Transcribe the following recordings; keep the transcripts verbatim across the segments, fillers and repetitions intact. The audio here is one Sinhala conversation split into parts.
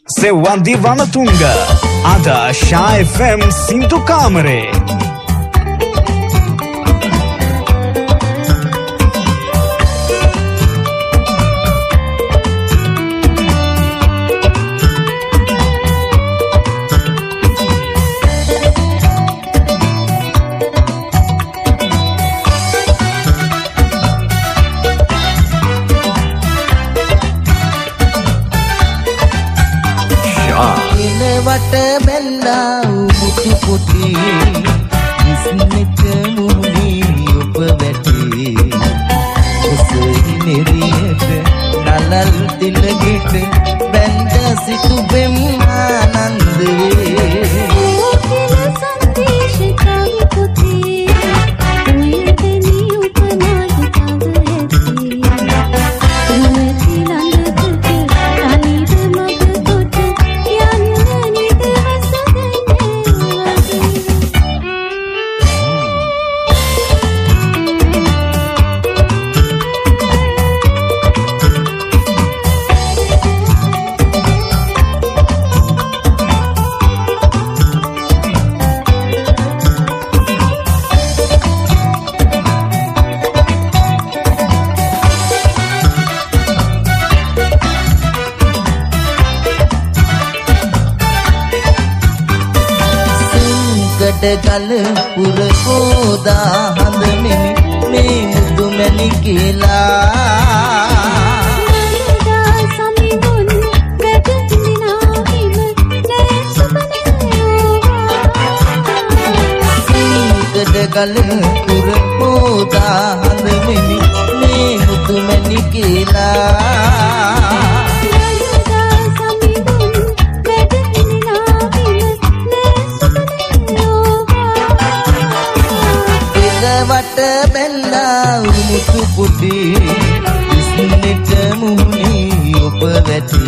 Sewandi Wanatunga. Ada Shah F M Sintu Kamare. වට බැල්ලා මුතු පුටි ඉස්නෙට මුනි ඔබ වැටි ඔසයි මෙරියට නලල් තිලගෙට බැඳ සිටු බෙම් ආනන්දේ ගල පුර කෝදා හඳ මෙමි මේ මුදු මැණි කියලා නන්දා සමිඳුන් වැටෙනා හිම සිංගඩ ගල පුර කෝදා හඳ මෙමි මේ මුදු මැණි කියලා වට බැල්ලා මුතු පුටි ඉස්නෙට මුහුණි ඔබ වැටි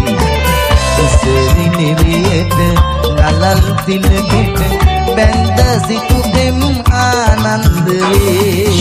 උසරි නිරියට නලල් තිලගෙට බැඳ සිටු දෙම් ආනන්දේ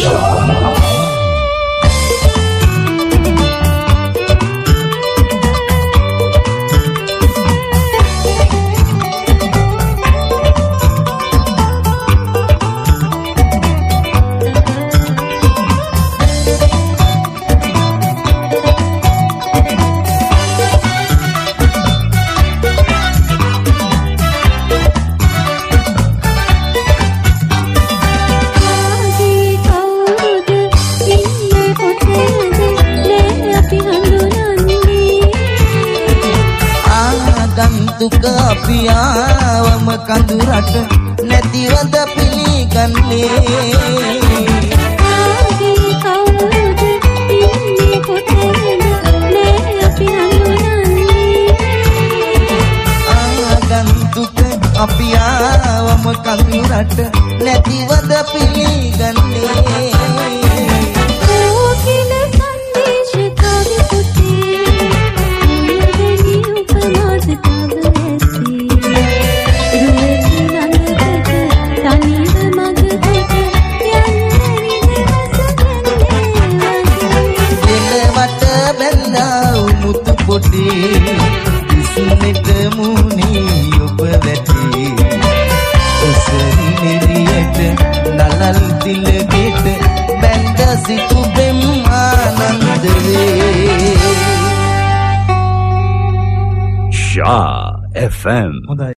දුක අපි ආවම කඳුරට නැතිවද පිළිගන්නේ ආදී කවුරුද ඉන්නේ කොතනද නේ අපි හඳුනන්නේ ආගන්තුක අපි ආවම කඳුරට නැතිවද පිළිගන්නේ පොටි ඉස්නෙට මුනි ඔබ වැටි ඔසරි මෙරියට නලල් තිලගෙට බැඳ සිටු බෙම් ආනන්දේ Shah F M.